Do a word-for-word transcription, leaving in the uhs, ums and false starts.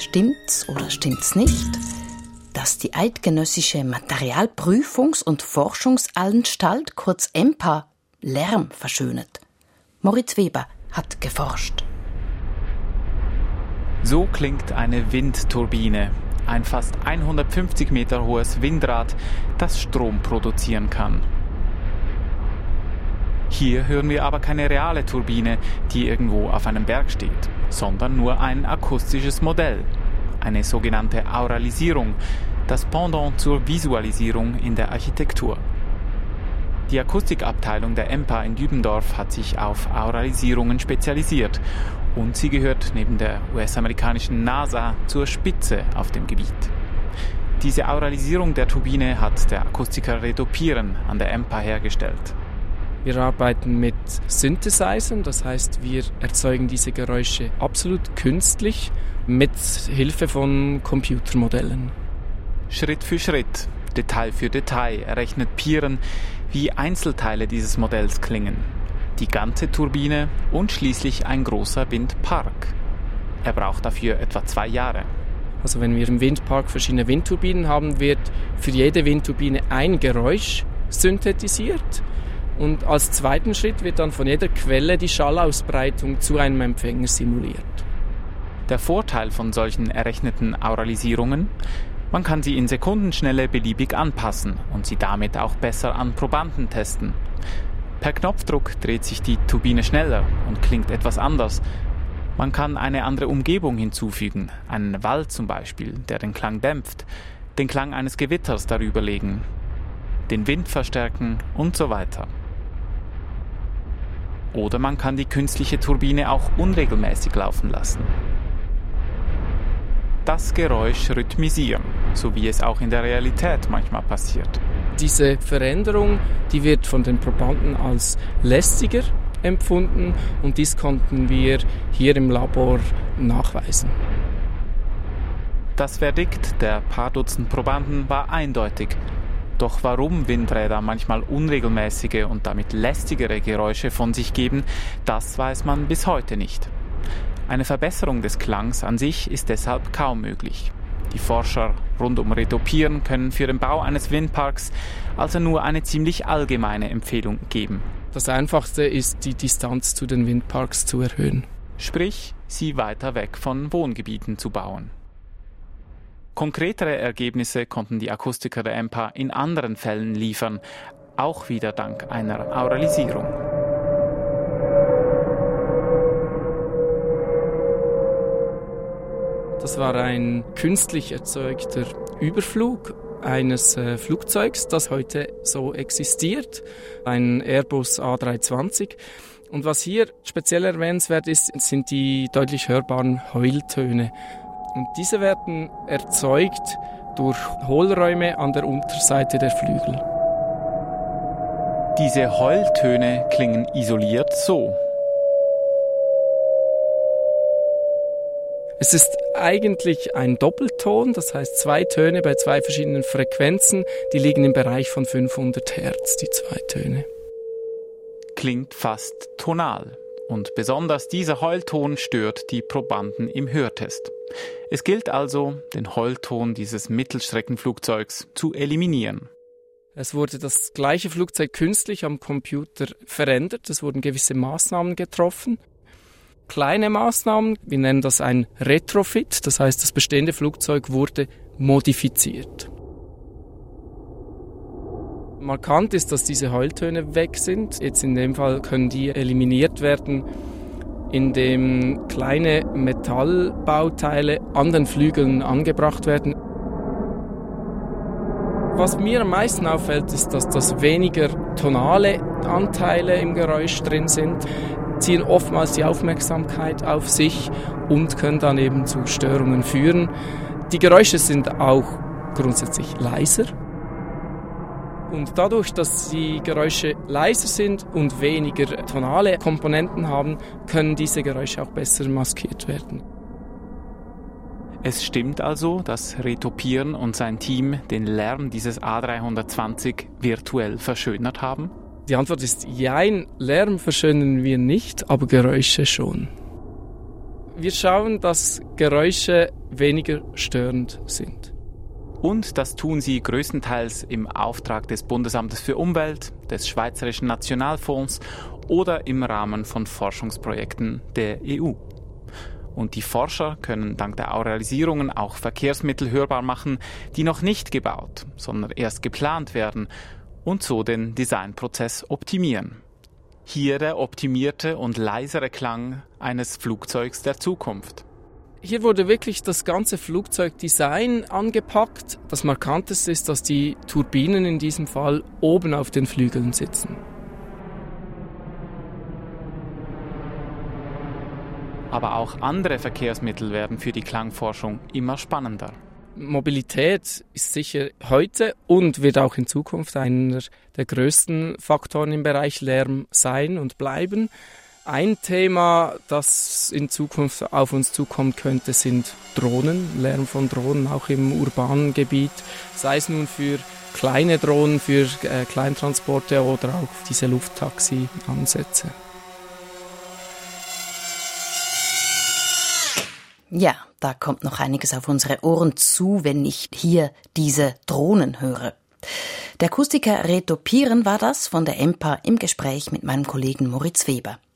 Stimmt's oder stimmt's nicht, dass die Eidgenössische Materialprüfungs- und Forschungsanstalt, kurz E M P A, Lärm verschönet? Moritz Weber hat geforscht. So klingt eine Windturbine, ein fast hundertfünfzig Meter hohes Windrad, das Strom produzieren kann. Hier hören wir aber keine reale Turbine, die irgendwo auf einem Berg steht, sondern nur ein akustisches Modell, eine sogenannte Auralisierung, das Pendant zur Visualisierung in der Architektur. Die Akustikabteilung der E M P A in Dübendorf hat sich auf Auralisierungen spezialisiert und sie gehört neben der U S-amerikanischen NASA zur Spitze auf dem Gebiet. Diese Auralisierung der Turbine hat der Akustiker Reto Pieren an der E M P A hergestellt. Wir arbeiten mit Synthesizern, das heißt, wir erzeugen diese Geräusche absolut künstlich mit Hilfe von Computermodellen. Schritt für Schritt, Detail für Detail errechnet Pieren, wie Einzelteile dieses Modells klingen. Die ganze Turbine und schließlich ein großer Windpark. Er braucht dafür etwa zwei Jahre. Also wenn wir im Windpark verschiedene Windturbinen haben, wird für jede Windturbine ein Geräusch synthetisiert. Und als zweiten Schritt wird dann von jeder Quelle die Schallausbreitung zu einem Empfänger simuliert. Der Vorteil von solchen errechneten Auralisierungen: Man kann sie in Sekundenschnelle beliebig anpassen und sie damit auch besser an Probanden testen. Per Knopfdruck dreht sich die Turbine schneller und klingt etwas anders. Man kann eine andere Umgebung hinzufügen, einen Wald zum Beispiel, der den Klang dämpft, den Klang eines Gewitters darüber legen, den Wind verstärken und so weiter. Oder man kann die künstliche Turbine auch unregelmäßig laufen lassen. Das Geräusch rhythmisieren, so wie es auch in der Realität manchmal passiert. Diese Veränderung, die wird von den Probanden als lästiger empfunden und dies konnten wir hier im Labor nachweisen. Das Verdikt der paar Dutzend Probanden war eindeutig. Doch warum Windräder manchmal unregelmäßige und damit lästigere Geräusche von sich geben, das weiß man bis heute nicht. Eine Verbesserung des Klangs an sich ist deshalb kaum möglich. Die Forscher rund um Reto Pieren können für den Bau eines Windparks also nur eine ziemlich allgemeine Empfehlung geben. Das Einfachste ist, die Distanz zu den Windparks zu erhöhen. Sprich, sie weiter weg von Wohngebieten zu bauen. Konkretere Ergebnisse konnten die Akustiker der E M P A in anderen Fällen liefern, auch wieder dank einer Auralisierung. Das war ein künstlich erzeugter Überflug eines äh, Flugzeugs, das heute so existiert, ein Airbus A drei zwanzig. Und was hier speziell erwähnenswert ist, sind die deutlich hörbaren Heultöne. Und diese werden erzeugt durch Hohlräume an der Unterseite der Flügel. Diese Heultöne klingen isoliert so. Es ist eigentlich ein Doppelton, das heißt zwei Töne bei zwei verschiedenen Frequenzen, die liegen im Bereich von fünfhundert Hertz, die zwei Töne. Klingt fast tonal. Und besonders dieser Heulton stört die Probanden im Hörtest. Es gilt also, den Heulton dieses Mittelstreckenflugzeugs zu eliminieren. Es wurde das gleiche Flugzeug künstlich am Computer verändert, es wurden gewisse Maßnahmen getroffen. Kleine Maßnahmen, wir nennen das ein Retrofit, das heißt, das bestehende Flugzeug wurde modifiziert. Markant ist, dass diese Heultöne weg sind. Jetzt in dem Fall können die eliminiert werden, indem kleine Metallbauteile an den Flügeln angebracht werden. Was mir am meisten auffällt, ist, dass das weniger tonale Anteile im Geräusch drin sind, ziehen oftmals die Aufmerksamkeit auf sich und können dann eben zu Störungen führen. Die Geräusche sind auch grundsätzlich leiser. Und dadurch, dass die Geräusche leiser sind und weniger tonale Komponenten haben, können diese Geräusche auch besser maskiert werden. Es stimmt also, dass Reto Pieren und sein Team den Lärm dieses A drei zwanzig virtuell verschönert haben? Die Antwort ist jein, Lärm verschönern wir nicht, aber Geräusche schon. Wir schauen, dass Geräusche weniger störend sind. Und das tun sie größtenteils im Auftrag des Bundesamtes für Umwelt, des Schweizerischen Nationalfonds oder im Rahmen von Forschungsprojekten der E U. Und die Forscher können dank der Auralisierungen auch Verkehrsmittel hörbar machen, die noch nicht gebaut, sondern erst geplant werden und so den Designprozess optimieren. Hier der optimierte und leisere Klang eines Flugzeugs der Zukunft. Hier wurde wirklich das ganze Flugzeugdesign angepackt. Das Markanteste ist, dass die Turbinen in diesem Fall oben auf den Flügeln sitzen. Aber auch andere Verkehrsmittel werden für die Klangforschung immer spannender. Mobilität ist sicher heute und wird auch in Zukunft einer der größten Faktoren im Bereich Lärm sein und bleiben. Ein Thema, das in Zukunft auf uns zukommen könnte, sind Drohnen, Lärm von Drohnen, auch im urbanen Gebiet, sei es nun für kleine Drohnen, für äh, Kleintransporte oder auch diese Lufttaxi-Ansätze. Ja, da kommt noch einiges auf unsere Ohren zu, wenn ich hier diese Drohnen höre. Der Akustiker Reto Pieren war das von der E M P A im Gespräch mit meinem Kollegen Moritz Weber.